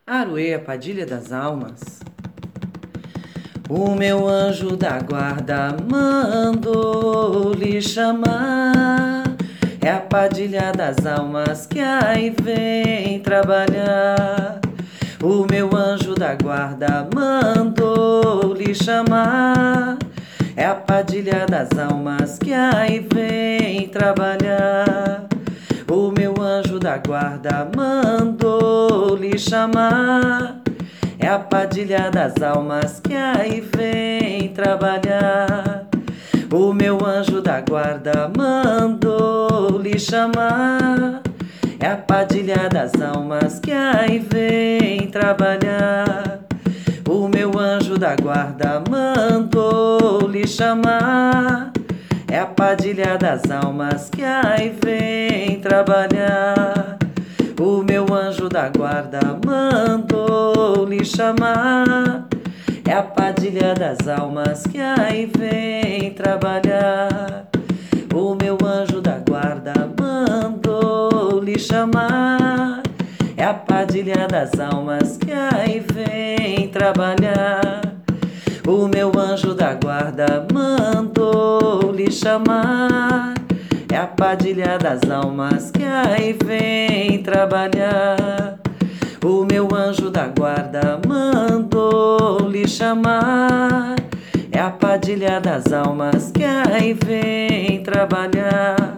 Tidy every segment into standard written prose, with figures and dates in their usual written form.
Aroê, a Padilha das Almas. O meu anjo da guarda mandou lhe chamar. É a Padilha das Almas que aí vem trabalhar. O meu anjo da guarda mandou lhe chamar. É a Padilha das Almas que aí vem trabalhar. O meu anjo da guarda mandou lhe chamar. É a Padilha das Almas que aí vem trabalhar. O meu anjo da guarda mandou lhe chamar. É a Padilha das Almas que aí vem trabalhar. O meu anjo da guarda mandou lhe chamar. É a Padilha das Almas que aí vem trabalhar. O meu anjo da guarda mandou lhe chamar. É a Padilha das Almas que aí vem trabalhar. O meu anjo da guarda mandou lhe chamar. É a Padilha das Almas que aí vem trabalhar. O meu anjo da guarda mandou lhe chamar. É a Padilha das Almas que aí vem trabalhar. O meu anjo da guarda mandou lhe chamar. É a Padilha das Almas que aí vem trabalhar.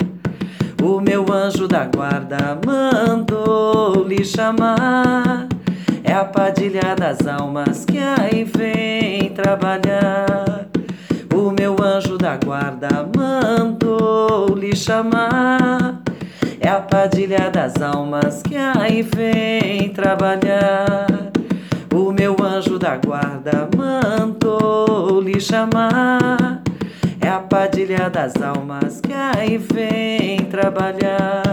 O meu anjo da guarda mandou lhe chamar. É a Padilha das Almas que aí vem trabalhar. O meu anjo da guarda mandou lhe chamar. É a Padilha das Almas que aí vem trabalhar. O meu anjo da guarda mandou lhe chamar. É a Padilha das Almas que aí vem trabalhar.